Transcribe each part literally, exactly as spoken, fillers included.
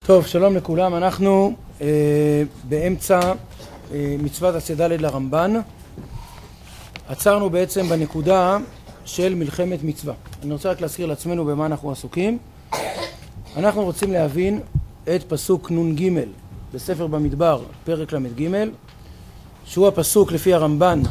טוב, שלום לכולם. אנחנו אה, באמצע אה, מצוות עשה ד' לרמב"ן. עצרנו בעצם בנקודה של מלחמת מצווה. אני רוצה רק להזכיר לעצמנו במה אנחנו עסוקים. אנחנו רוצים להבין את פסוק נון ג' בספר במדבר, פרק למד ג', שהוא הפסוק לפי הרמב"ן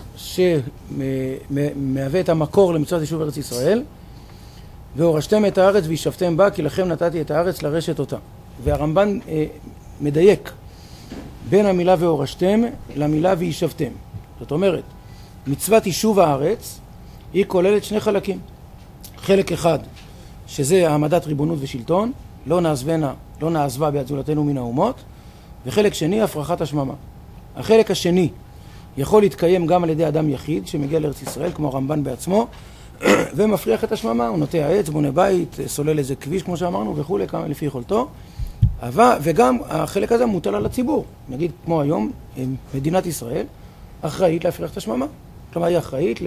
שמהווה את המקור למצוות יישוב ארץ ישראל. והורשתם את הארץ וישבתם בה, כי לכם נתתי את הארץ לרשת אותה. והרמב"ן אה, מדייק בין המילה והורשתם למילה וישבתם. זאת אומרת, מצוות יישוב הארץ היא כוללת שני חלקים. חלק אחד, שזה העמדת ריבונות ושלטון, לא נעזבנה, לא נעזבה ביד זולתנו מן האומות, וחלק שני, הפרחת השממה. החלק השני יכול להתקיים גם על ידי אדם יחיד שמגיע לארץ ישראל, כמו הרמב"ן בעצמו, ומפריח את השממה, הוא נוטע עץ, בונה בית, סולל איזה כביש כמו שאמרנו וכולי, כמה לפי יכולתו. אבל, וגם החלק הזה מוטל על הציבור. נגיד כמו היום, מדינת ישראל אחראית להפריח את השממה. כלומר, היא אחראית ל...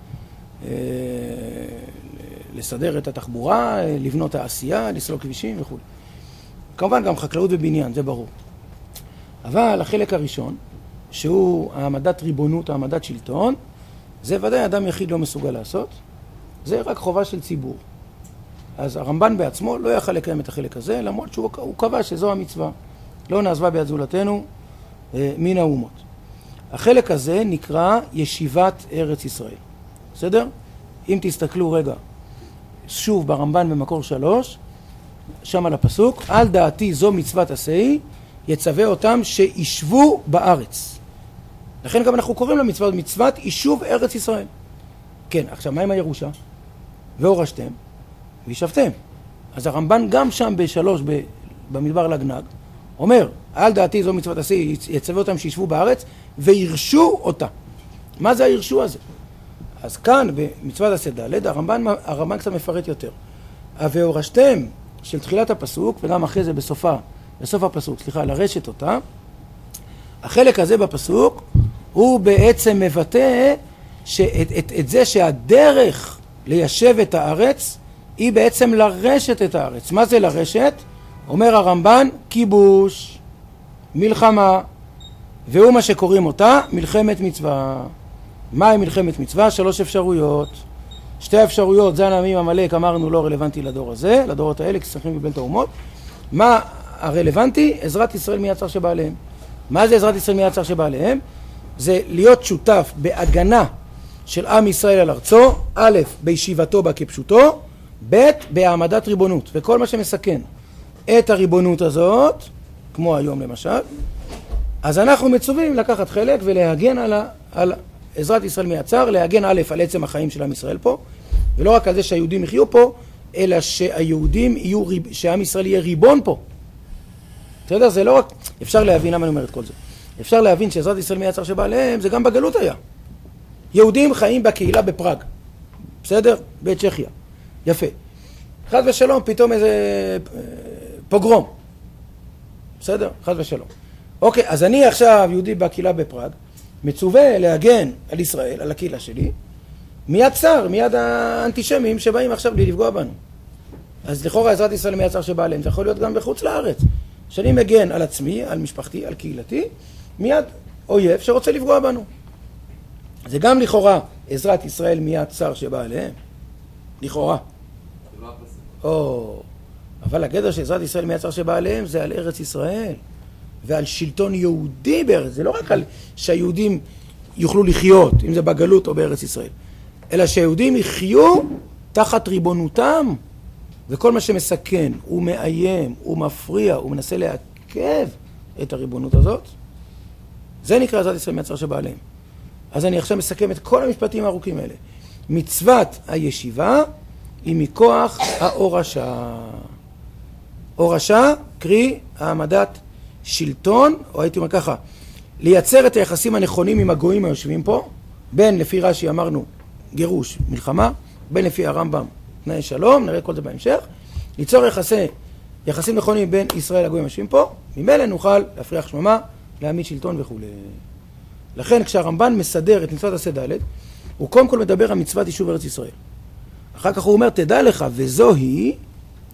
לסדר את התחבורה, לבנות העשייה, לסלול כבישים וכו'. כמובן גם חקלאות ובניין, זה ברור. אבל החלק הראשון, שהוא העמדת ריבונות, העמדת שלטון, זה ודאי אדם יחיד לא מסוגל לעשות. זה רק חובה של ציבור. אז הרמב"ן בעצמו לא יכל לקיים את החלק הזה, למרות שהוא קבע שזו המצווה. לא נעזבה ביד זולתנו אה, מן האומות. החלק הזה נקרא ישיבת ארץ ישראל. בסדר? אם תסתכלו רגע, שוב ברמב"ן במקור שלוש, שם על הפסוק, על דעתי זו מצוות עשי, יצווה אותם שישבו בארץ. לכן גם אנחנו קוראים למצוות מצוות יישוב ארץ ישראל. כן, עכשיו מה עם הירושה? והורשתם וישבתם. אז הרמב"ן גם שם בשלוש במדבר לגנג אומר, על דעתי זו מצוות עשי, יצווה אותם שישבו בארץ וירשו אותה. מה זה הירשו הזה? אז כאן במצוות עשה ד' הרמב"ן, הרמב"ן קצת מפרט יותר. והורשתם של תחילת הפסוק, וגם אחרי זה בסופה, בסוף הפסוק, סליחה, לרשת אותה, החלק הזה בפסוק הוא בעצם מבטא שאת, את, את זה שהדרך ליישב את הארץ היא בעצם לרשת את הארץ. מה זה לרשת? אומר הרמב"ן, כיבוש, מלחמה, והוא מה שקוראים אותה מלחמת מצווה. מהי מלחמת מצווה? שלוש אפשרויות. שתי אפשרויות, זה הנעמים עמלק, אמרנו לא רלוונטי לדור הזה, לדורות האלה, כי צריכים לבן את האומות. מה הרלוונטי? עזרת ישראל מיד צר שבעליהם. מה זה עזרת ישראל מיד צר שבעליהם? זה להיות שותף בהגנה של עם ישראל על ארצו, א', בישיבתו בה כפשוטו, ב', בהעמדת ריבונות. וכל מה שמסכן את הריבונות הזאת, כמו היום למשל, אז אנחנו מצווים לקחת חלק ולהגן על, ה, על עזרת ישראל מיד צר, להגן א', על עצם החיים של עם ישראל פה, ולא רק על זה שהיהודים יחיו פה, אלא שהיהודים יהיו, שעם ישראל יהיה ריבון פה. אתה יודע, זה לא רק, אפשר להבין למה אני אומר את כל זה. אפשר להבין שעזרת ישראל מיד צר שבעליהם, זה גם בגלות היה. יהודים חיים בקהילה בפראג. בסדר? בצ'כיה. יפה. חד ושלום, פתאום איזה פוגרום. בסדר? חד ושלום. אוקיי, אז אני עכשיו יהודי בקהילה בפראג, מצווה להגן על ישראל, על הקהילה שלי, מיד צר, מיד האנטישמים שבאים עכשיו לי לפגוע בנו. אז לכאורה עזרת ישראל מיד צר שבעליהם, זה יכול להיות גם בחוץ לארץ. שאני מגן על עצמי, על משפחתי, על קהילתי, מיד אויב שרוצה לפגוע בנו. זה גם לכאורה עזרת ישראל מיד צר שבא עליהם. לכאורה. או, אבל הגדר של עזרת ישראל מיד צר שבא עליהם זה על ארץ ישראל. ועל שלטון יהודי בארץ. זה לא רק על שהיהודים יוכלו לחיות, אם זה בגלות או בארץ ישראל. אלא שהיהודים יחיו תחת ריבונותם. וכל מה שמסכן, הוא מאיים, הוא מפריע, הוא מנסה לעכב את הריבונות הזאת. זה נקרא עזרת ישראל מיד צר שבא עליהם. אז אני עכשיו מסכם את כל המשפטים הארוכים האלה. מצוות הישיבה היא מכוח ההורשה. הורשה, קרי העמדת שלטון, או הייתי אומר ככה, לייצר את היחסים הנכונים עם הגויים היושבים פה, בין לפי רש"י אמרנו גירוש, מלחמה, בין לפי הרמב"ם תנאי שלום, נראה כל זה בהמשך, ליצור יחסי, יחסים נכונים בין ישראל לגויים היושבים פה, ממילא נוכל להפריח שממה, להעמיד שלטון וכו'. לכן כשהרמב"ן מסדר את מצוות עשה ד' הוא קודם כל מדבר על מצוות יישוב ארץ ישראל. אחר כך הוא אומר, תדע לך, וזוהי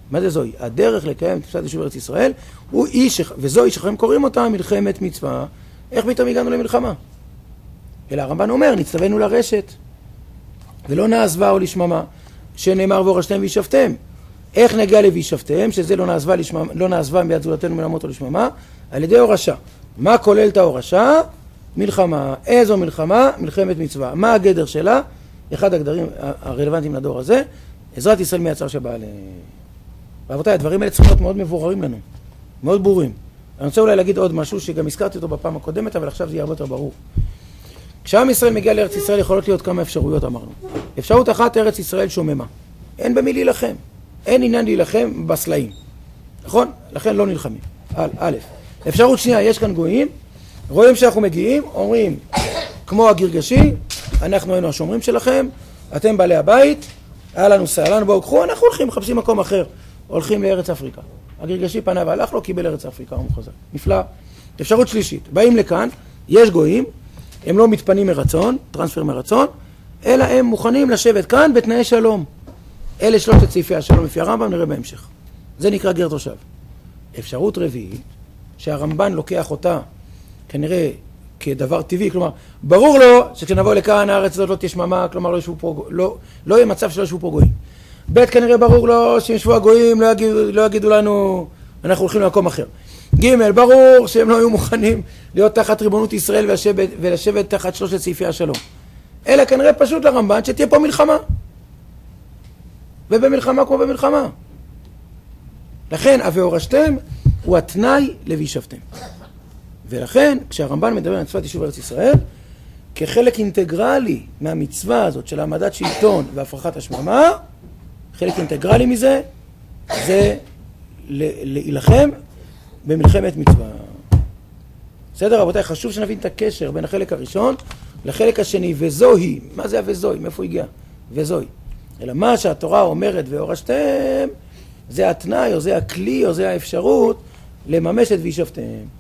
מה זה זוהי? הדרך לקיים את תפיסת יישוב ארץ ישראל, הוא איש, וזוהי שכם קוראים אותה מלחמת מצווה. איך פתאום הגענו למלחמה? אלא הרמב"ן אומר, נצטווינו לרשת, ולא נעזבה או לשממה, שנאמר והורשתם וישבתם. איך נגיע לוישבתם, שזה לא נעזבה, לשממה, לא נעזבה ביד זולתנו מלמות או לשממה, על ידי הורשה. מה כולל את ההורשה? מלחמה. איזו מלחמה? מלחמת מצווה. מה הגדר שלה? אחד הגדרים הרלוונטיים לדור הזה, עזרת ישראל מייצר שבא ל... רבותיי, הדברים האלה צריכים להיות מאוד מבוררים לנו, מאוד ברורים. אני רוצה אולי להגיד עוד משהו שגם הזכרתי אותו בפעם הקודמת, אבל עכשיו זה יהיה הרבה יותר ברור. כשעם ישראל מגיע לארץ ישראל יכולות להיות כמה אפשרויות, אמרנו. אפשרות אחת, ארץ ישראל שוממה. אין במי להילחם. אין עניין להילחם בסלעים. נכון? לכן לא נלחמים. א', א'. אפשרות שנייה, יש כאן גויים, רואים שאנחנו מגיעים, אומרים, כמו הגרגשי, אנחנו היינו השומרים שלכם, אתם בעלי הבית, היה לנו סעלן, בואו קחו, אנחנו הולכים, מחפשים מקום אחר, הולכים לארץ אפריקה. הגרגשי פנה והלך לו, קיבל ארץ אפריקה, הוא חזק. נפלא. אפשרות שלישית, באים לכאן, יש גויים, הם לא מתפנים מרצון, טרנספר מרצון, אלא הם מוכנים לשבת כאן בתנאי שלום. אלה שלושת סעיפי השלום לפי הרמב"ם, נראה בהמשך. זה נקרא גר תושב. אפשרות רביעית, שהרמב"ן לוקח אותה כנראה כדבר טבעי, כלומר, ברור לו שכשנבוא לכאן הארץ הזאת לא תהיה שממה, כלומר לא, פה, לא, לא יהיה מצב שלא ישבו פה גויים. ב' כנראה ברור לו שישבו הגויים, לא יגידו, לא יגידו לנו, אנחנו הולכים למקום אחר. ג' ברור שהם לא היו מוכנים להיות תחת ריבונות ישראל ולשבת, ולשבת תחת שלושת סעיפי השלום. אלא כנראה פשוט לרמב"ן שתהיה פה מלחמה. ובמלחמה כמו במלחמה. לכן, והורשתם הוא התנאי לוישבתם. ולכן, כשהרמב"ן מדבר על מצוות יישוב ארץ ישראל, כחלק אינטגרלי מהמצווה הזאת של העמדת שלטון והפרחת השממה, חלק אינטגרלי מזה, זה להילחם במלחמת מצווה. בסדר, רבותיי, חשוב שנבין את הקשר בין החלק הראשון לחלק השני, וזוהי, מה זה ה"וזוהי"? מאיפה הגיע? וזוהי. אלא מה שהתורה אומרת והורשתם, זה התנאי, או זה הכלי, או זה האפשרות לממש את וישבתם.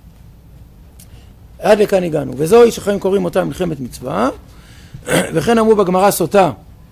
עד לכאן הגענו. וזוהי שחיים קוראים אותה מלחמת מצווה, וכן אמרו בגמרא סוטה,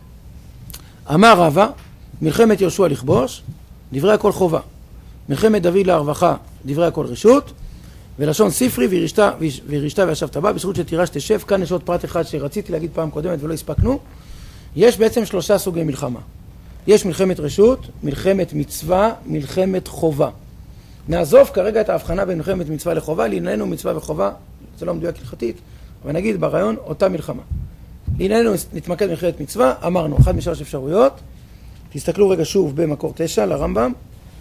אמר רבא, מלחמת יהושע לכבוש, דברי הכל חובה. מלחמת דוד להרווחה, דברי הכל רשות, ולשון ספרי וירשתה, וירשתה וישבת בה, בזכות שתירש תשב. כאן יש עוד פרט אחד שרציתי להגיד פעם קודמת ולא הספקנו. יש בעצם שלושה סוגי מלחמה. יש מלחמת רשות, מלחמת מצווה, מלחמת חובה. נעזוב כרגע את ההבחנה בין מלחמת מצווה לחובה, לענייננו מצווה וחובה, זה לא מדויק הלכתית, אבל נגיד ברעיון אותה מלחמה. לענייננו נתמקד במלחמת מצווה, אמרנו, אחת משלוש אפשרויות, תסתכלו רגע שוב במקור תשע לרמב"ם,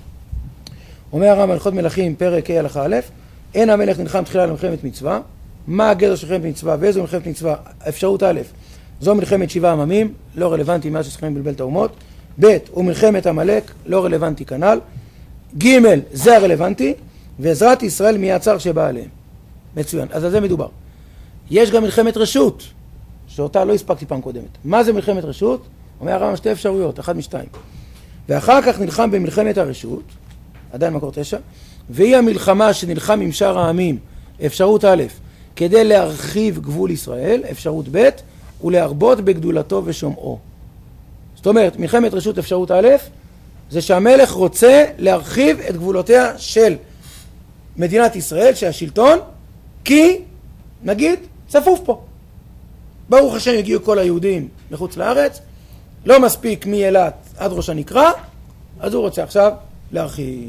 אומר הרמב"ם הלכות מלכים פרק ה' הלכה א', אין המלך נלחם תחילה למלחמת מצווה, מה הגדר של מלחמת מצווה ואיזו מלחמת מצווה? אפשרות א', זו מלחמת שבעה עממים, לא רלוונטי מאז שצריכים לבלבל את האומות, ב' הוא מלחמת עמלק, לא רלוונטי כנ"ל, ג' זה הרלוונטי, ועזרת ישראל מהצר שבא עליהם. מצוין, אז על זה מדובר. יש גם מלחמת רשות, שאותה לא הספקתי פעם קודמת. מה זה מלחמת רשות? אומר הרמב"ם שתי אפשרויות, אחת משתיים. ואחר כך נלחם במלחמת הרשות, עדיין מקור תשע, והיא המלחמה שנלחם עם שאר העמים, אפשרות א', כדי להרחיב גבול ישראל, אפשרות ב', ולהרבות בגדולתו ושומעו. זאת אומרת, מלחמת רשות אפשרות א', זה שהמלך רוצה להרחיב את גבולותיה של מדינת ישראל, שהשלטון, כי, נגיד, צפוף פה. ברוך השם יגיעו כל היהודים מחוץ לארץ, לא מספיק מאילת עד ראש הנקרה, אז הוא רוצה עכשיו להרחיב.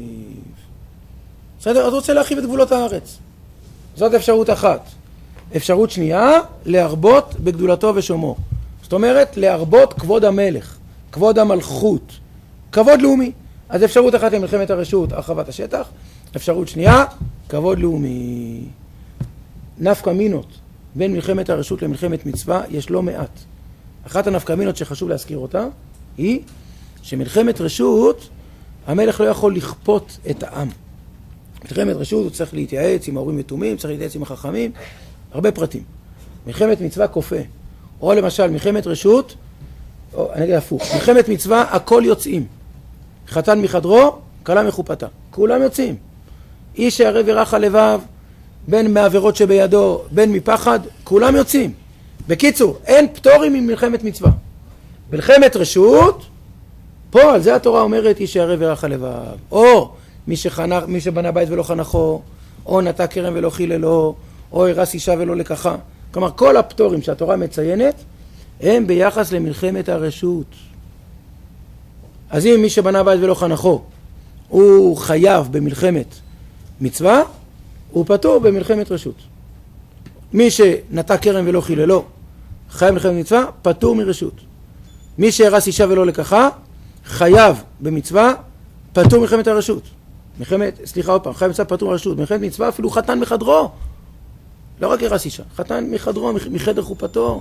בסדר? אז הוא רוצה להרחיב את גבולות הארץ. זאת אפשרות אחת. אפשרות שנייה, להרבות בגדולתו ושומעו. זאת אומרת, להרבות כבוד המלך, כבוד המלכות, כבוד לאומי. אז אפשרות אחת למלחמת הרשות, הרחבת השטח. אפשרות שנייה, כבוד לאומי. נפקא מינות בין מלחמת הרשות למלחמת מצווה יש לא מעט. אחת הנפקא מינות שחשוב להזכיר אותה, היא שמלחמת רשות, המלך לא יכול לכפות את העם. מלחמת רשות הוא צריך להתייעץ עם ההורים ותומים, צריך להתייעץ עם החכמים, הרבה פרטים. מלחמת מצווה כופה. או למשל, מלחמת רשות, או, אני אגיד הפוך, מלחמת מצווה, הכל יוצאים. חתן מחדרו, כלה מחופתה. כולם יוצאים. איש הערב ירח הלבב, בין מעבירות שבידו, בין מפחד, כולם פה על זה התורה אומרת איש ירא ורך הלבב, או מי, שחנך, מי שבנה בית ולא חנכו, או נטע כרם ולא חיללו, או הרס אישה ולא לקחה. כלומר כל הפטורים שהתורה מציינת הם ביחס למלחמת הרשות. אז אם מי שבנה בית ולא חנכו הוא חייב במלחמת מצווה, הוא פטור במלחמת רשות. מי שנטע כרם ולא חיללו חייב במלחמת מצווה, פטור מרשות. מי שהרס אישה ולא לקחה חייב במצווה, פטור מלחמת הרשות. מלחמת, סליחה עוד פעם, חייב מצווה פטור מרשות. מלחמת מצווה אפילו חתן מחדרו, לא רק הרס אישה, חתן מחדרו, מחדר חופתו,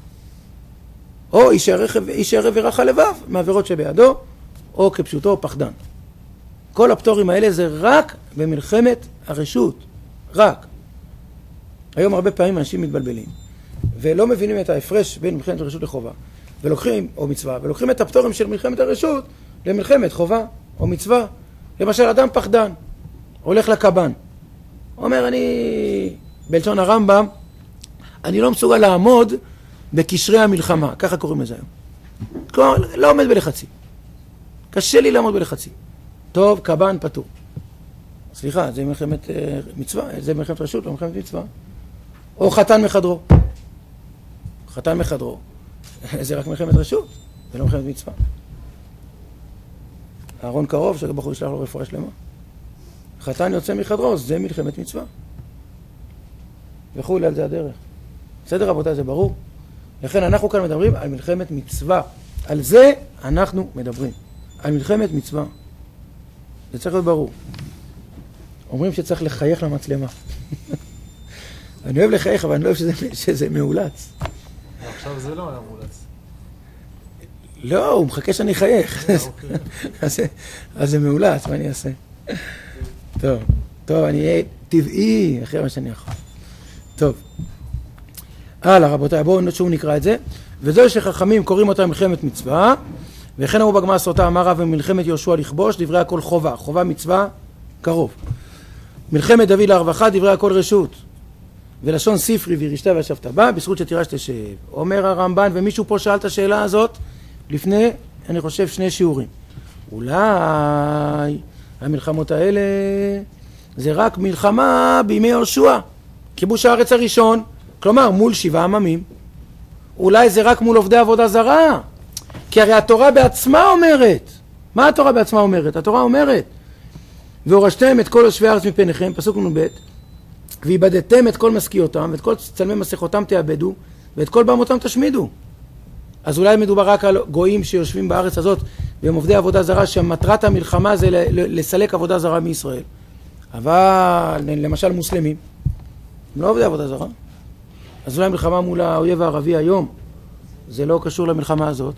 או איש ירא ורך הלבב מעבירות שבידו, או כפשוטו או פחדן. כל הפטורים האלה זה רק במלחמת הרשות, רק. היום הרבה פעמים אנשים מתבלבלים ולא מבינים את ההפרש בין מלחמת הרשות לחובה, ולוקחים, או מצווה, ולוקחים את הפטורים של מלחמת הרשות למלחמת חובה או מצווה. למשל אדם פחדן הולך לקב"ן, אומר אני, בלשון הרמב"ם, אני לא מסוגל לעמוד בקשרי המלחמה, ככה קוראים לזה היום. כלומר, לא עומד בלחצים, קשה לי לעמוד בלחצים. טוב, קב"ן פטור. סליחה, זה מלחמת מצווה, זה מלחמת רשות, לא מלחמת מצווה. או חתן מחדרו. חתן מחדרו, זה רק מלחמת רשות, זה לא מלחמת מצווה. אהרון קרוב, שבחור ישלח לו רפואה שלמה. חתן יוצא מחדרו, זה מלחמת מצווה. וכו' על זה הדרך. בסדר רבותיי, זה ברור? לכן אנחנו כאן מדברים על מלחמת מצווה. על זה אנחנו מדברים. על מלחמת מצווה. זה צריך להיות ברור. אומרים שצריך לחייך למצלמה. אני אוהב לחייך, אבל אני לא אוהב שזה, שזה מאולץ. עכשיו זה לא היה מאולץ. לא, הוא מחכה שאני אחייך. אז, אז זה מאולץ, מה אני אעשה? טוב, טוב, אני אהיה טבעי אחרי מה שאני יכול. טוב. הלאה, רבותיי, בואו שוב נקרא את זה. וזו שחכמים קוראים אותה מלחמת מצווה, וכן אמרו בגמרא סוטה אמר רב במלחמת יהושע לכבוש, דברי הכל חובה. חובה מצווה, קרוב. מלחמת דוד להרווחה, דברי הכל רשות. ולשון ספרי וירשת וישבת בה, בזכות שתירש תשב. אומר הרמב"ן, ומישהו פה שאל את השאלה הזאת לפני, אני חושב, שני שיעורים. אולי המלחמות האלה זה רק מלחמה בימי יהושע, כיבוש הארץ הראשון, כלומר מול שבעה עממים. אולי זה רק מול עובדי עבודה זרה, כי הרי התורה בעצמה אומרת, מה התורה בעצמה אומרת? התורה אומרת, והורשתם את כל יושבי הארץ מפניכם, פסוק נ"ב, ואיבדתם את כל משכיותם, ואת כל צלמי מסכותם תאבדו, ואת כל בהמותם תשמידו. אז אולי מדובר רק על גויים שיושבים בארץ הזאת, והם עובדי עבודה זרה, שמטרת המלחמה זה לסלק עבודה זרה מישראל. אבל למשל מוסלמים, הם לא עובדי עבודה זרה. אז אולי מלחמה מול האויב הערבי היום, זה לא קשור למלחמה הזאת.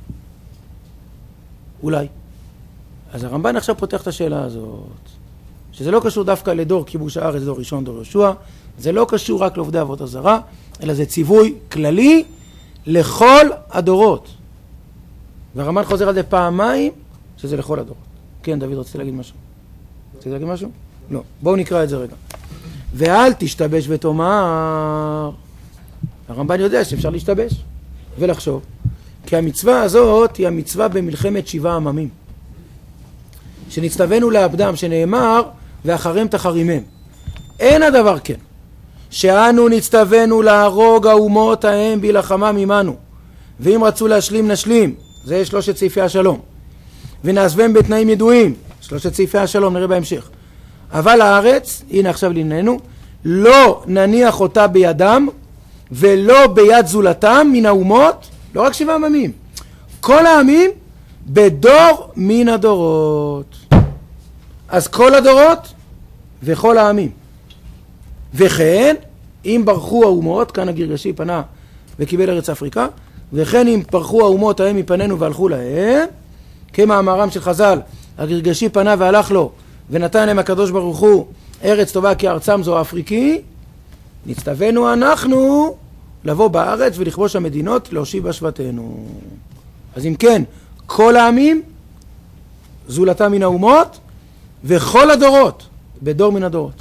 אולי. אז הרמב"ן עכשיו פותח את השאלה הזאת, שזה לא קשור דווקא לדור כיבוש הארץ, דור ראשון, דור יהושע, זה לא קשור רק לעובדי עבודה זרה, אלא זה ציווי כללי לכל הדורות. והרמב"ן חוזר על זה פעמיים, שזה לכל הדורות. כן, דוד, רציתי להגיד משהו? רציתי להגיד משהו? לא. בואו נקרא את זה רגע. ואל תשתבש ותאמר, הרמב"ן יודע שאפשר להשתבש ולחשוב, כי המצווה הזאת היא המצווה במלחמת שבעה עממים, שנצטווינו לעבדם, שנאמר ואחריהם תחרימם. אין הדבר כן, שאנו נצטווינו להרוג האומות ההם בהילחמם עמנו, ואם רצו להשלים נשלים, זה שלושת סעיפי השלום, ונעזבם בתנאים ידועים, שלושת סעיפי השלום, נראה בהמשך. אבל הארץ, הנה עכשיו לענייננו, לא נניח אותה בידם ולא ביד זולתם מן האומות, לא רק שבעה עממים, כל העמים בדור מן הדורות. אז כל הדורות וכל העמים. וכן אם ברחו האומות, כאן הגרגשי פנה וקיבל ארץ אפריקה, וכן אם פרחו האומות ההם מפנינו והלכו להם, כמאמרם של חז"ל, הגרגשי פנה והלך לו ונתן להם הקדוש ברוך הוא ארץ טובה כי ארצם זו אפריקי, נצטווינו אנחנו לבוא בארץ ולכבוש המדינות להושיב בשבטנו. אז אם כן, כל העמים זולתם מן האומות וכל הדורות בדור מן הדורות.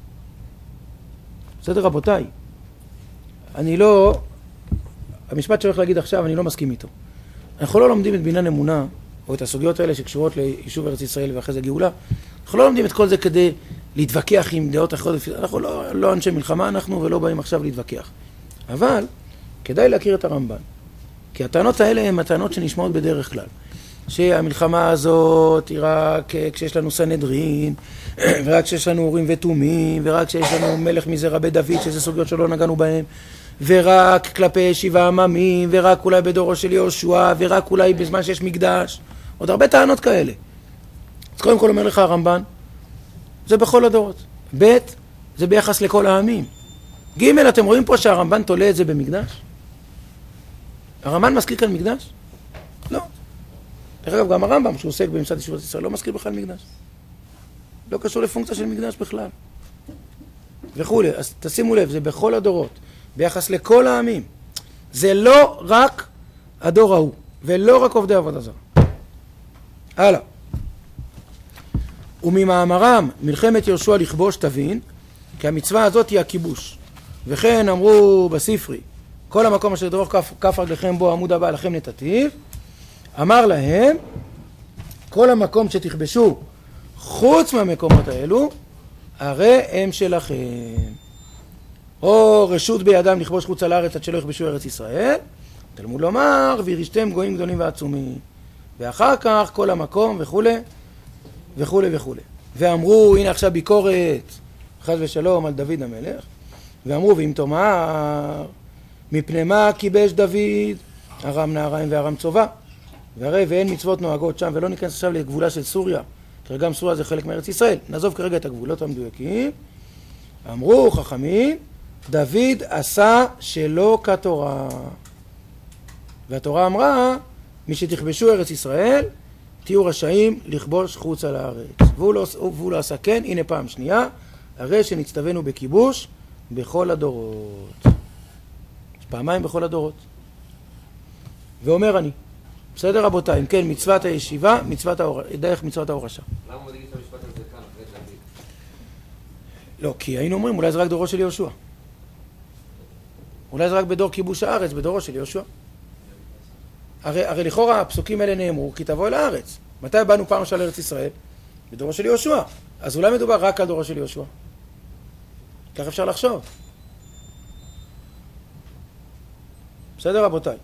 בסדר רבותיי, אני לא, המשפט שהולך להגיד עכשיו אני לא מסכים איתו. אנחנו לא לומדים את בניין אמונה או את הסוגיות האלה שקשורות ליישוב ארץ ישראל ואחרי זה גאולה. אנחנו לא לומדים את כל זה כדי להתווכח עם דעות אחרות, אנחנו לא, לא אנשי מלחמה אנחנו ולא באים עכשיו להתווכח. אבל כדאי להכיר את הרמב"ן, כי הטענות האלה הן הטענות שנשמעות בדרך כלל. שהמלחמה הזאת היא רק כשיש לנו סנהדרין, ורק כשיש לנו אורים ותומים, ורק כשיש לנו מלך מזרע בית דוד, שזה סוגיות שלא נגענו בהן, ורק כלפי שבעה עממים, ורק אולי בדורו של יהושע, ורק אולי בזמן שיש מקדש. עוד הרבה טענות כאלה. אז קודם כל אומר לך הרמב"ן, זה בכל הדורות. ב' זה ביחס לכל העמים. ג' אתם רואים פה שהרמב"ן תולה את זה במקדש? הרמב"ן מזכיר כאן מקדש? לא. דרך אגב, גם הרמב"ם, שהוא עוסק במסד ישיבות ישראל, לא מזכיר בכלל מקדש. לא קשור לפונקציה של מקדש בכלל. וכולי. אז תשימו לב, זה בכל הדורות, ביחס לכל העמים. זה לא רק הדור ההוא, ולא רק עובדי עבודה זרה. הלאה. וממאמרם, מלחמת יהושע לכבוש תבין, כי המצווה הזאת היא הכיבוש. וכן אמרו בספרי, כל המקום אשר דרוך כף, כף רגליכם בו עמוד הבא לכם נתתיו, אמר להם, כל המקום שתכבשו חוץ מהמקומות האלו, הרי הם שלכם. או רשות בידם לכבוש חוץ על הארץ עד שלא יכבשו ארץ ישראל, תלמוד לומר, וירשתם גויים גדולים ועצומים. ואחר כך כל המקום וכו' וכו' וכו'. ואמרו, הנה עכשיו ביקורת, חס ושלום על דוד המלך, ואמרו, ואם תאמר, מפני מה כיבש דוד, ארם נהריים וארם צובה, והרי ואין מצוות נוהגות שם, ולא ניכנס עכשיו לגבולה של סוריה, כי גם סוריה זה חלק מארץ ישראל. נעזוב כרגע את הגבולות המדויקים. אמרו חכמים, דוד עשה שלא כתורה. והתורה אמרה, מי שתכבשו ארץ ישראל, תהיו רשאים לכבוש חוץ על הארץ. והוא לא, והוא לא עשה כן, הנה פעם שנייה, הרי שנצטווינו בכיבוש בכל הדורות. פעמיים בכל הדורות. ואומר אני, בסדר רבותיי, אם כן, מצוות הישיבה, מצוות ההור... דרך מצוות ההורשה. למה הוא מדגיש את המשפט הזה כאן, אחרי דוד? לא, כי היינו אומרים, אולי זה רק דורו של יהושע. אולי זה רק בדור כיבוש הארץ, בדורו של יהושע. הרי, הרי לכאורה הפסוקים האלה נאמרו, כי תבוא אל הארץ. מתי באנו פעם של ארץ ישראל? בדורו של יהושע. אז אולי מדובר רק על דורו של יהושע. כך אפשר לחשוב. בסדר רבותיי.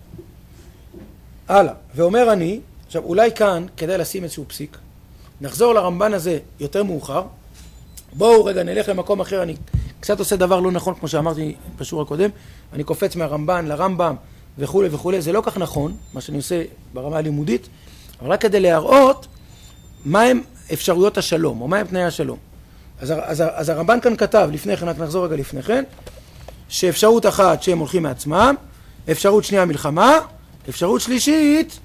הלאה, ואומר אני, עכשיו אולי כאן כדאי לשים איזשהו פסיק, נחזור לרמב"ן הזה יותר מאוחר, בואו רגע נלך למקום אחר, אני קצת עושה דבר לא נכון כמו שאמרתי בשיעור הקודם, אני קופץ מהרמב"ן לרמב"ם וכו' וכו', זה לא כך נכון, מה שאני עושה ברמה הלימודית, אבל רק כדי להראות מהם אפשרויות השלום, או מהם תנאי השלום. אז, אז, אז הרמב"ן כאן כתב, לפני כן, רק נחזור רגע לפני כן, שאפשרות אחת שהם הולכים מעצמם, אפשרות שנייה מלחמה, אפשרות שלישית,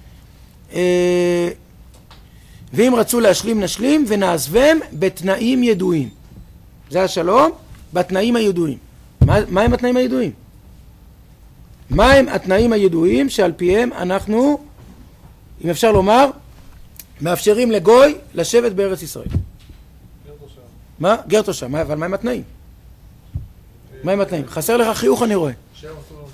אה, ואם רצו להשלים נשלים ונעזבם בתנאים ידועים. זה השלום, בתנאים הידועים. מה, מה הם התנאים הידועים? מה הם התנאים הידועים שעל פיהם אנחנו, אם אפשר לומר, מאפשרים לגוי לשבת בארץ ישראל? גר תושב. מה? גר תושב, מה, אבל מה הם התנאים? מה הם התנאים? חסר לך חיוך אני רואה. שם אסור לומר.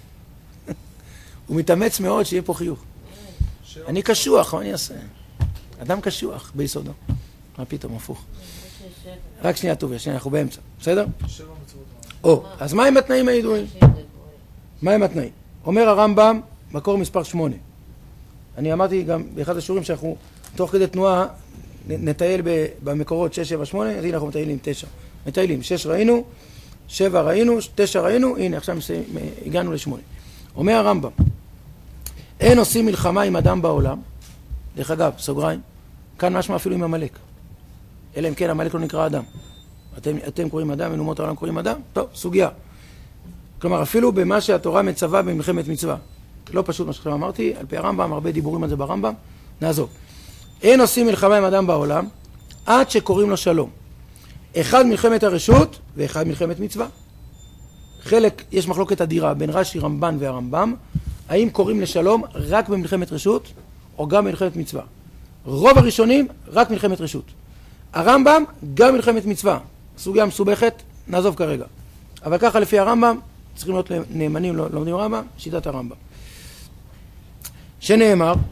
הוא מתאמץ מאוד שיהיה פה חיוך. אני קשוח, מה אני אעשה? אדם קשוח ביסודו. מה פתאום, הפוך. רק שנייה טוב, שנייה, אנחנו באמצע. בסדר? שבע מצוות. או, אז מה עם התנאים הידועים? מה עם התנאים? אומר הרמב"ם, מקור מספר שמונה. אני אמרתי גם באחד השיעורים שאנחנו תוך כדי תנועה נטייל במקורות שש, שבע, שמונה, אז הנה אנחנו מטיילים תשע. מטיילים, שש ראינו, שבע ראינו, תשע ראינו, הנה עכשיו הגענו לשמונה. אומר הרמב"ם, אין עושים מלחמה עם אדם בעולם, דרך אגב, סוגריים, כאן משמע אפילו עם המלך. אלא אם כן המלך לא נקרא אדם. אתם, אתם קוראים אדם, אין אומות העולם קוראים אדם? טוב, סוגיה. כלומר, אפילו במה שהתורה מצווה במלחמת מצווה. לא פשוט מה שעכשיו אמרתי, על פי הרמב"ם, הרבה דיבורים על זה ברמב"ם, נעזוב. אין עושים מלחמה עם אדם בעולם, עד שקוראים לו שלום. אחד מלחמת הרשות, ואחד מלחמת מצווה. חלק, יש מחלוקת אדירה בין רש"י, רמב"ן והרמב"ם, האם קוראים לשלום רק במלחמת רשות, או גם במלחמת מצווה. רוב הראשונים, רק מלחמת רשות. הרמב"ם, גם מלחמת מצווה. סוגיה מסובכת, נעזוב כרגע. אבל ככה לפי הרמב"ם, צריכים להיות נאמנים, לומדים רמב"ם, שיטת הרמב"ם. שנאמר,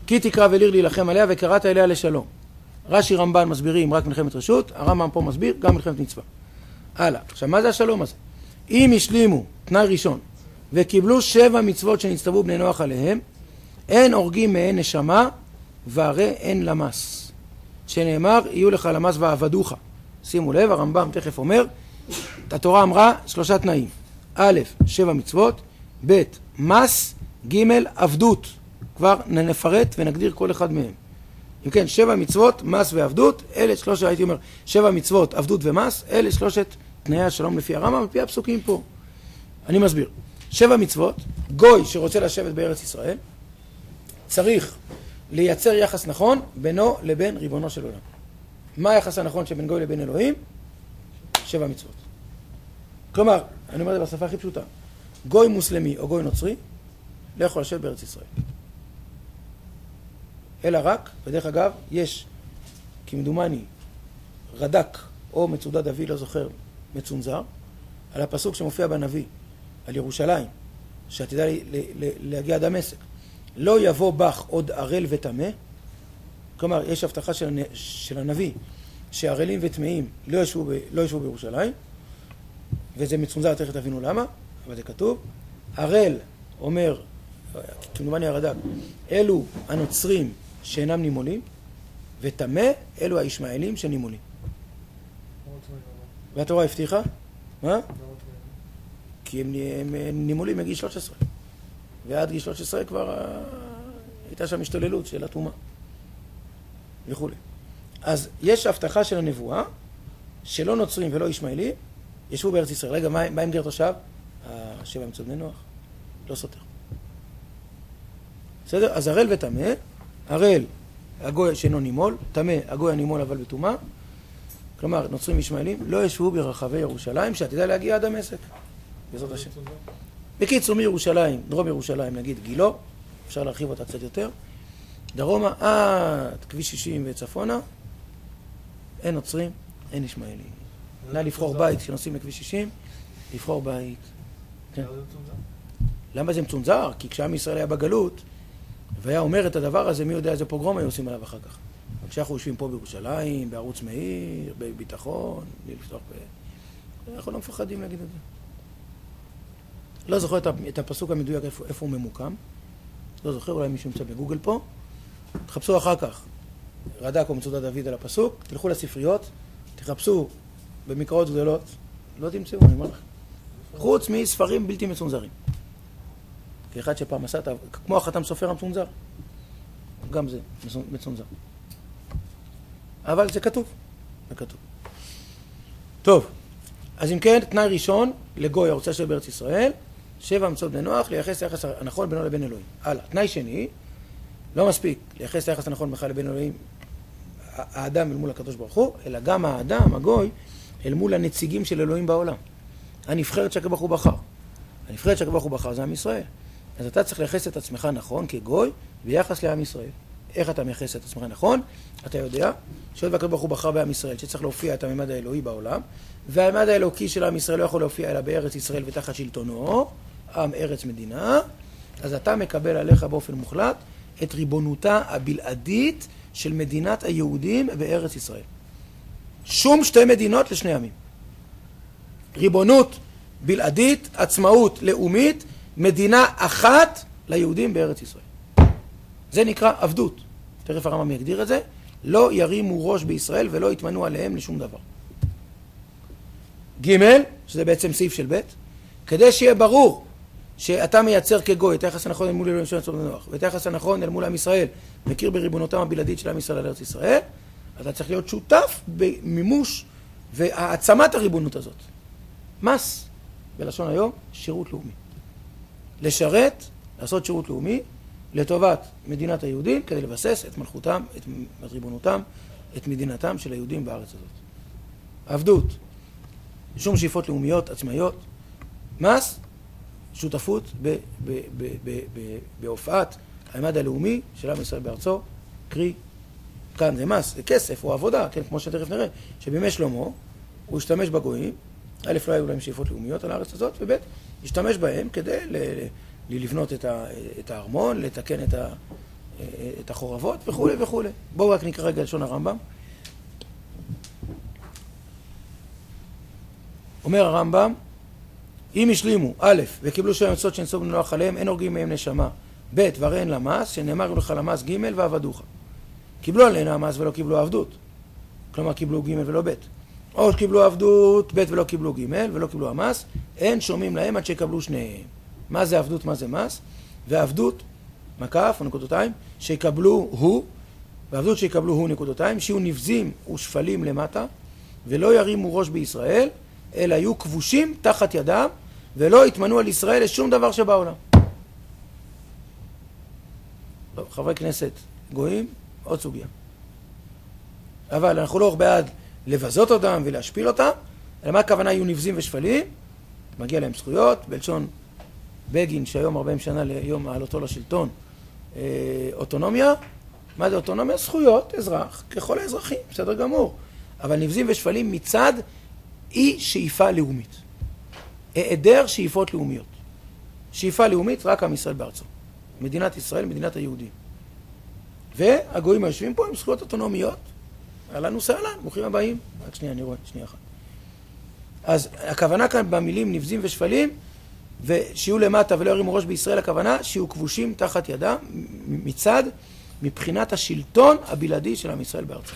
כי תקרא וליר להילחם עליה וקראת אליה לשלום. רש"י רמב"ן מסבירים רק מלחמת רשות, הרמב"ם פה מסביר גם מלחמת מצווה. הלאה. עכשיו, מה זה השלום הזה? אם השלימו, תנאי ראשון, וקיבלו שבע מצוות שנצטוו בני נוח עליהם, אין הורגים מהן נשמה, והרי אין למס. שנאמר, יהיו לך למס ועבדוך. שימו לב, הרמב"ם תכף אומר, התורה אמרה שלושה תנאים. א', שבע מצוות, ב', מס, ג', עבדות. כבר נפרט ונגדיר כל אחד מהם. אם כן, שבע מצוות, מס ועבדות, אלה שלושה, הייתי אומר, שבע מצוות, עבדות ומס, אלה שלושת תנאי השלום לפי הרמב"ם, לפי הפסוקים פה. אני מסביר. שבע מצוות, גוי שרוצה לשבת בארץ ישראל, צריך לייצר יחס נכון בינו לבין ריבונו של עולם. מה היחס הנכון שבין גוי לבין אלוהים? שבע מצוות. כלומר, אני אומר את זה בשפה הכי פשוטה, גוי מוסלמי או גוי נוצרי, לא יכול לשבת בארץ ישראל. אלא רק, בדרך אגב, יש, כמדומני, רד"ק או מצודת אבי, לא זוכר, מצונזר, על הפסוק שמופיע בנביא, על ירושלים, שעתידה להגיע דמשק. לא יבוא בך עוד ערל וטמא, כלומר, יש הבטחה של, של הנביא, שערלים וטמאים לא ישבו, ב, לא ישבו בירושלים, וזה מצונזר, תכף תבינו למה, אבל זה כתוב. ערל אומר, כמדומני הרד"ק, אלו הנוצרים שאינם נימולים, וטמא אלו הישמעאלים שנימולים. והתורה הבטיחה? מה? כי הם, הם, הם נימולים מגיל שלוש עשרה. ועד גיל שלוש עשרה כבר uh, הייתה שם השתוללות של הטומאה. וכו'. אז יש הבטחה של הנבואה, שלא נוצרים ולא ישמעאלים, ישבו בארץ ישראל. רגע, מה, מה עם גר תושב? השבע מצוות בני נוח. לא סותר. בסדר? אז ערל וטמא, ערל, הגוי שאינו נימול, טמא, הגוי הנימול אבל בטומאה, כלומר, נוצרים וישמעאלים, לא ישבו ברחבי ירושלים, שעתידה להגיע עד דמשק. בעזרת השם. בקיצור, מירושלים, דרום ירושלים, נגיד גילו, אפשר להרחיב אותה קצת יותר, דרומה עד כביש שישים וצפונה, אין נוצרים, אין ישמעאלים. נא לבחור בית כשנוסעים לכביש שישים, לבחור בית. כן. למה זה מצונזר? כי כשעם ישראל היה בגלות, והיה אומר את הדבר הזה, מי יודע איזה פוגרום היו עושים עליו אחר כך. כשאנחנו יושבים פה בירושלים, בערוץ מאיר, בביטחון, בלי לפתוח ב... אנחנו לא מפחדים להגיד את זה. לא זוכר את הפסוק המדויק איפה, איפה הוא ממוקם. לא זוכר, אולי מישהו ימצא בגוגל פה. תחפשו אחר כך רד"ק או מצודת דוד על הפסוק, תלכו לספריות, תחפשו במקראות גדולות, לא תמצאו, אני אומר לך. חוץ מספרים בלתי מצונזרים. כאחד שפעם עשה, כמו החתם סופר המצונזר, גם זה מצונזר. אבל זה כתוב, זה כתוב. טוב, אז אם כן, תנאי ראשון לגוי הרוצה לשבת בארץ ישראל, שבע מצוות בני נוח, לייחס היחס הנכון בינו לבין אלוהים. הלאה, תנאי שני, לא מספיק לייחס היחס הנכון בך לבין אלוהים, האדם אל מול הקדוש ברוך הוא, אלא גם האדם, הגוי, אל מול הנציגים של אלוהים בעולם. הנבחרת שהקדוש ברוך הוא בחר. הנבחרת שהקדוש ברוך הוא בחר זה עם ישראל. אז אתה צריך לייחס את עצמך נכון כגוי ביחס לעם ישראל. איך אתה מייחס את עצמך נכון? אתה יודע שהיות והקדוש ברוך הוא בחר בעם ישראל שצריך להופיע את הממד האלוהי בעולם, והממד האלוקי של עם ישראל לא יכול להופיע אלא בארץ ישראל ותחת שלטונו, עם ארץ מדינה, אז אתה מקבל עליך באופן מוחלט את ריבונותה הבלעדית של מדינת היהודים בארץ ישראל. שום שתי מדינות לשני עמים. ריבונות בלעדית, עצמאות לאומית, מדינה אחת ליהודים בארץ ישראל. זה נקרא עבדות. תכף הרמב"ם יגדיר את זה. לא ירימו ראש בישראל ולא יתמנו עליהם לשום דבר. ג', שזה בעצם סעיף של ב', כדי שיהיה ברור שאתה מייצר כגוי את היחס הנכון אל מול אלוהים של מצוות בני נוח, ואת היחס הנכון אל מול עם ישראל, מכיר בריבונותם הבלעדית של עם ישראל על ארץ ישראל, אתה צריך להיות שותף במימוש והעצמת הריבונות הזאת. מס, בלשון היום, שירות לאומי. לשרת, לעשות שירות לאומי, לטובת מדינת היהודים, כדי לבסס את מלכותם, את ריבונותם, את מדינתם של היהודים בארץ הזאת. עבדות, שום שאיפות לאומיות, עצמאיות. מס, שותפות ב- ב- ב- ב- ב- בהופעת העמד הלאומי של עם ישראל בארצו, קרי, כאן זה מס, זה כסף או עבודה, כן, כמו שתכף נראה, שבימי שלמה הוא השתמש בגויים, א' לא היו להם שאיפות לאומיות על הארץ הזאת, וב' השתמש בהם כדי ל- ל- לבנות את, ה- את הארמון, לתקן את, ה- את החורבות וכו' וכו'. בואו רק נקרא רגע לשון הרמב"ם. אומר הרמב"ם, אם השלימו, א', וקיבלו שבע מצוות שנסוג נוח עליהם, אין הורגים מהם נשמה. ב', והרי אין למס, שנאמר לך למס ג' ועבדוך. קיבלו עליהם המס ולא קיבלו עבדות. כלומר, קיבלו ג' ולא ב'. או שקיבלו עבדות, ב' ולא קיבלו ג' ולא קיבלו המס, אין שומעים להם עד שיקבלו שניהם. מה זה עבדות, מה זה מס? ועבדות, מקף, או נקודותיים, שיקבלו הוא, ועבדות שיקבלו הוא נקודותיים, שיהיו נבזים ושפלים למטה, ולא ירימו ראש בישראל, אלא יהיו כבושים תחת ידם, ולא יתמנו על ישראל לשום דבר שבעולם. טוב, חברי כנסת גויים, עוד סוגיה. אבל אנחנו לא בעד לבזות אותם ולהשפיל אותם, אלא מה הכוונה יהיו נבזים ושפלים? מגיע להם זכויות, בלשון בגין שהיום ארבעים שנה ליום העלותו לשלטון, אה, אוטונומיה. מה זה אוטונומיה? זכויות, אזרח, ככל האזרחים, בסדר גמור. אבל נבזים ושפלים מצד אי שאיפה לאומית. היעדר שאיפות לאומיות. שאיפה לאומית רק עם ישראל בארצו. מדינת ישראל, מדינת היהודים. והגויים היושבים פה עם זכויות אוטונומיות. אהלן וסהלן, ברוכים הבאים. רק שנייה, אני רואה, שנייה אחת. אז הכוונה כאן במילים נבזים ושפלים, ושיהיו למטה ולא ירימו ראש בישראל, הכוונה שיהיו כבושים תחת ידם מצד, מבחינת השלטון הבלעדי של עם ישראל בארצו.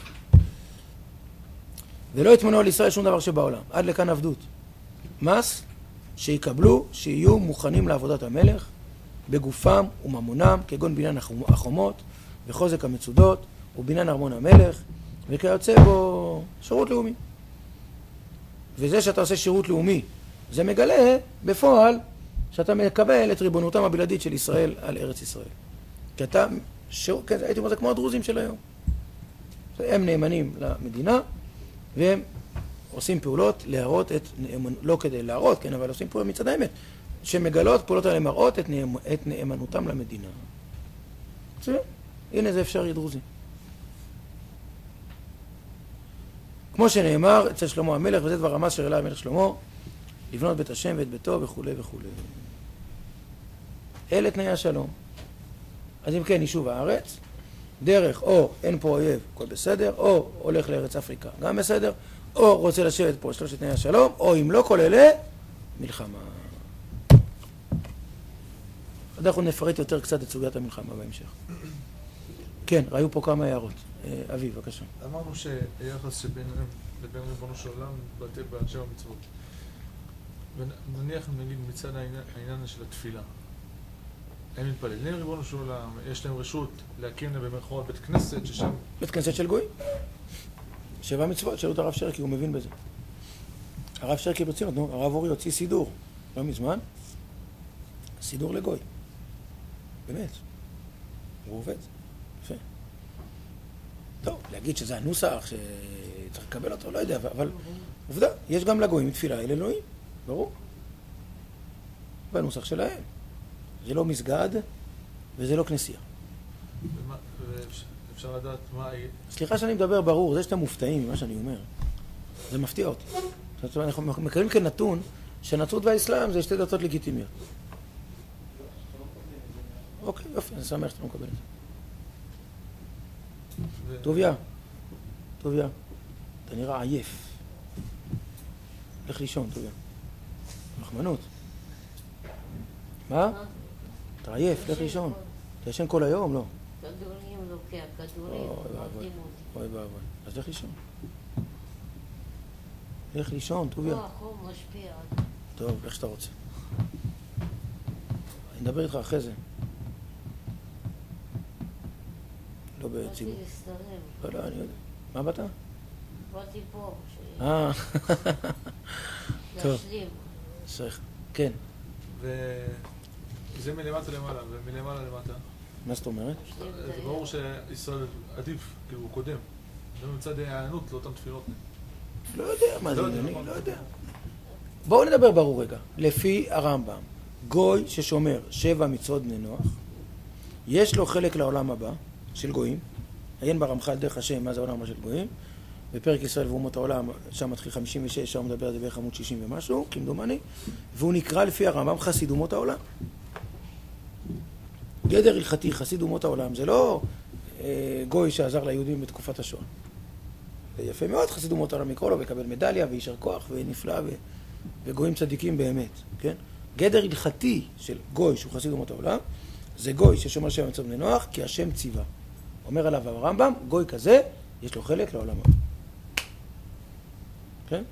ולא יתמנו על ישראל שום דבר שבעולם. עד לכאן עבדות. מס שיקבלו, שיהיו מוכנים לעבודת המלך, בגופם וממונם, כגון בניין החומות, וחוזק המצודות, ובניין ארמון המלך, וכיוצא בו שירות לאומי. וזה שאתה עושה שירות לאומי, זה מגלה בפועל שאתה מקבל את ריבונותם הבלעדית של ישראל על ארץ ישראל. כי אתה, שיר, כן, הייתי אומר, זה כמו הדרוזים של היום. הם נאמנים למדינה, והם עושים פעולות להראות את נאמנ... לא כדי להראות, כן, אבל עושים פעולות מצד האמת, שמגלות פעולות האלה מראות את, נאמ... את נאמנותם למדינה. זה, הנה זה אפשרי דרוזי. כמו שנאמר אצל שלמה המלך, וזה דבר המס שהעלה המלך שלמה, לבנות בית השם ואת ביתו וכו' וכו'. אלה תנאי השלום. אז אם כן, יישוב הארץ, דרך או אין פה אויב, הכל בסדר, או הולך לארץ אפריקה, גם בסדר, או רוצה לשבת פה שלושת תנאי השלום, או אם לא כל אלה, מלחמה. אנחנו נפרט יותר קצת את סוגיית המלחמה בהמשך. כן, ראיו פה כמה הערות. אבי, בבקשה. אמרנו שהיחס שבין לבין ריבונו של עולם מתבטא בשבע מצוות. ונניח נגיד מצד העניין של התפילה. הם מתפללים ריבונו של עולם, יש להם רשות להקים להם במרכאות בית כנסת ששם... בית כנסת של גוי. שבע מצוות, שאלו את הרב שרקי, הוא מבין בזה. הרב שרקי בציונות, נו, הרב אורי הוציא סידור. לא מזמן. סידור לגוי. באמת. הוא עובד. יפה. טוב, להגיד שזה הנוסח, שצריך לקבל אותו, לא יודע, אבל עובדה, יש גם לגויים תפילה אל אלוהים, ברור. בנוסח שלהם. זה לא מסגד, וזה לא כנסייה. אפשר לדעת מה... סליחה שאני מדבר ברור, זה שאתם מופתעים ממה שאני אומר. זה מפתיע אותי. אנחנו מקבלים כנתון שהנצרות והאסלאם זה שתי דתות לגיטימיות. אוקיי, יופי, אני שמח שאתה לא מקבל את זה. טוביה, טוביה, אתה נראה עייף. לך לישון, טוביה. מחמנות. מה? אתה עייף, לך לישון. אתה ישן כל היום, לא? כדורים לוקח, כדורים, מרדים אותי. אוי ואבוי, אז לך לישון. לך לישון, טוביה. לא, החום משפיע. טוב, איך שאתה רוצה. אני אדבר איתך אחרי זה. לא בציבור. באתי להסתרם. לא, לא, אני יודע. מה באת? באתי פה. אה, טוב. להשלים. צריך, כן. וזה מלמטה למעלה, ומלמעלה למטה. מה זאת אומרת? זה ברור שישראל עדיף, כאילו הוא קודם. זה מצד הענות לאותן תפילות. לא יודע מה זה, אני לא יודע. בואו נדבר ברור רגע. לפי הרמב"ם, גוי ששומר שבע מצוות בני נוח, יש לו חלק לעולם הבא של גויים. עיין ברמח"ל דרך השם מה זה העולם הבא של גויים. בפרק ישראל ואומות העולם, שם מתחיל חמישים ושש, שם מדבר על זה בערך עמוד שישים ומשהו, כמדומני, והוא נקרא לפי הרמב"ם חסיד אומות העולם. גדר הלכתי, חסיד אומות העולם, זה לא אה, גוי שעזר ליהודים בתקופת השואה. זה יפה מאוד חסיד אומות העולם לקרוא לו ויקבל מדליה ויישר כוח ונפלא ו... וגויים צדיקים באמת, כן? גדר הלכתי של גוי שהוא חסיד אומות העולם, זה גוי ששומר שם מצום בני נוח, כי השם ציווה. אומר עליו הרמב"ם, גוי כזה, יש לו חלק לעולם הבא. כן?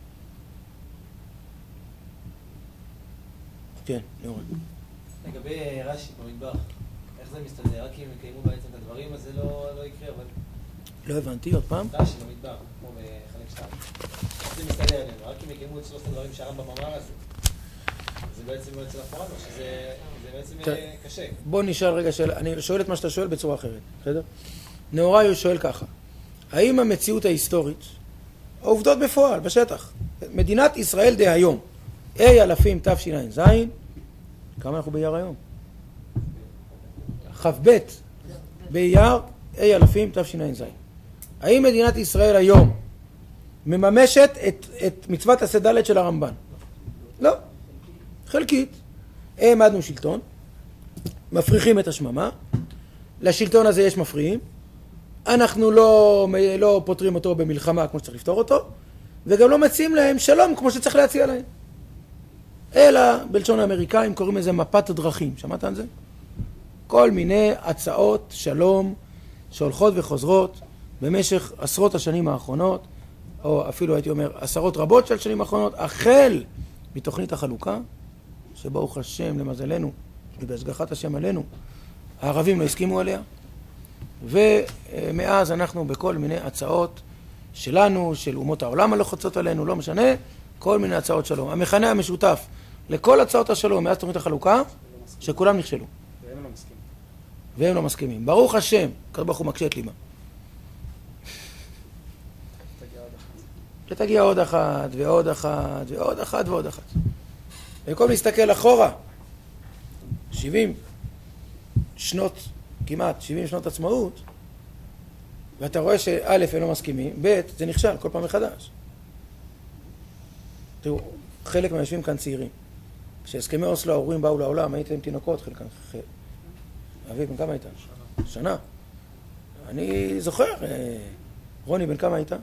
כן, נאורי. לגבי רש"י במטבח, איך זה מסתדר? רק אם יקיימו בעצם את הדברים, אז זה לא, לא יקרה, אבל... לא הבנתי, עוד פעם? רש"י במטבח, כמו בחלק שתיים. איך זה מסתדר עלינו? רק אם יקיימו את שלושת הדברים שהרמב"ם אמר, אז זה בעצם לא יוצא לפועל, או שזה זה בעצם קשה? בוא נשאל רגע שאלה, אני שואל את מה שאתה שואל בצורה אחרת, בסדר? נאורי הוא שואל ככה, האם המציאות ההיסטורית, העובדות בפועל, בשטח, מדינת ישראל דה היום, A אלפים תשע"ז, כמה אנחנו באייר היום? כ"ב באייר A אלפים תשע"ז. האם מדינת ישראל היום מממשת את, את מצוות עשה ד' של הרמב"ן? לא. חלקית. העמדנו שלטון, מפריחים את השממה, לשלטון הזה יש מפריעים, אנחנו לא, לא פותרים אותו במלחמה כמו שצריך לפתור אותו, וגם לא מציעים להם שלום כמו שצריך להציע להם. אלא בלשון האמריקאים קוראים לזה מפת הדרכים. שמעת על זה? כל מיני הצעות שלום שהולכות וחוזרות במשך עשרות השנים האחרונות, או אפילו הייתי אומר עשרות רבות של שנים האחרונות, החל מתוכנית החלוקה, שברוך השם למזלנו ובהשגחת השם עלינו, הערבים לא הסכימו עליה, ומאז אנחנו בכל מיני הצעות שלנו, של אומות העולם הלוחצות עלינו, לא משנה, כל מיני הצעות שלום. המכנה המשותף לכל הצעות השלום מאז תוכנית החלוקה, שכולם נכשלו. והם לא מסכימים. והם לא מסכימים. ברוך השם, הקדוש ברוך הוא מקשה את ליבם. ותגיע עוד אחת, ועוד אחת, ועוד אחת, ועוד אחת. במקום להסתכל אחורה, שבעים שנות, כמעט שבעים שנות עצמאות, ואתה רואה שא' הם לא מסכימים, ב' זה נכשל כל פעם מחדש. תראו, חלק מהיושבים כאן צעירים. כשהסכמי אוסלו ההורים באו לעולם, הייתם תינוקות חלקם. אביב, בן כמה היית? שנה. שנה. אני זוכר, רוני, בן כמה היית?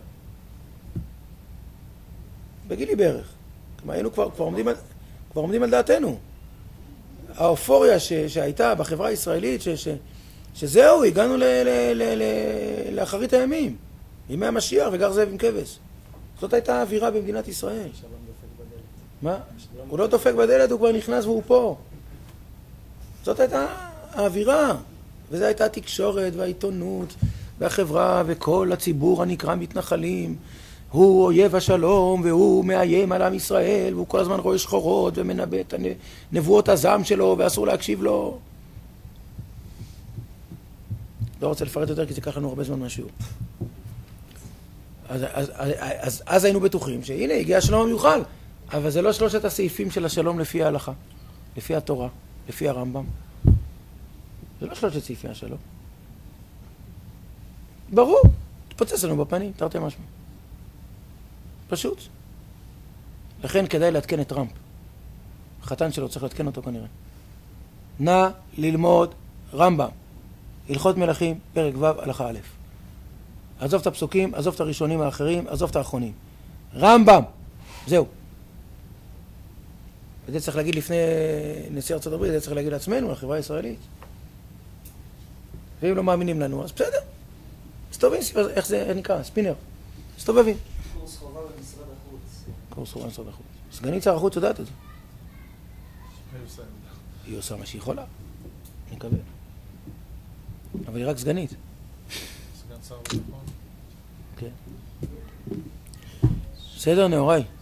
בגילי בערך. כלומר, היינו כבר, כבר, עומדים, כבר עומדים על דעתנו. האופוריה ש, שהייתה בחברה הישראלית, ש, ש, שזהו, הגענו ל, ל, ל, ל, לאחרית הימים. ימי המשיח וגר זאב עם כבש. זאת הייתה האווירה במדינת ישראל. מה? הוא לא דופק בדלת, הוא כבר נכנס והוא פה. זאת הייתה האווירה. וזו הייתה התקשורת והעיתונות והחברה וכל הציבור הנקרא מתנחלים. הוא אויב השלום והוא מאיים על עם ישראל והוא כל הזמן רואה שחורות ומנבא את נבואות הזעם שלו ואסור להקשיב לו. לא רוצה לפרט יותר כי זה ייקח לנו הרבה זמן מהשיעור. אז, אז, אז, אז, אז היינו בטוחים שהנה הגיע השלום המיוחל, אבל זה לא שלושת הסעיפים של השלום לפי ההלכה, לפי התורה, לפי הרמב"ם. זה לא שלושת סעיפי השלום. ברור, תפוצץ לנו בפנים, תרתי משמע. פשוט. לכן כדאי להתקן את טראמפ. החתן שלו צריך להתקן אותו כנראה. נא ללמוד רמב"ם. הלכות מלכים, פרק ו', הלכה א'. עזוב את הפסוקים, עזוב את הראשונים האחרים, עזוב את האחרונים. רמב"ם. זהו. וזה צריך להגיד לפני נשיא ארצות הברית, זה צריך להגיד לעצמנו, לחברה הישראלית. ואם לא מאמינים לנו, אז בסדר. סתובבים, איך זה נקרא? ספינר. סתובבים. קורס חובה במשרד החוץ. קורס חובה במשרד החוץ. סגנית שר החוץ יודעת את זה. היא עושה מה שהיא יכולה. אני מקווה. אבל היא רק סגנית. סגן שר הביטחון. כן. בסדר, נאורי.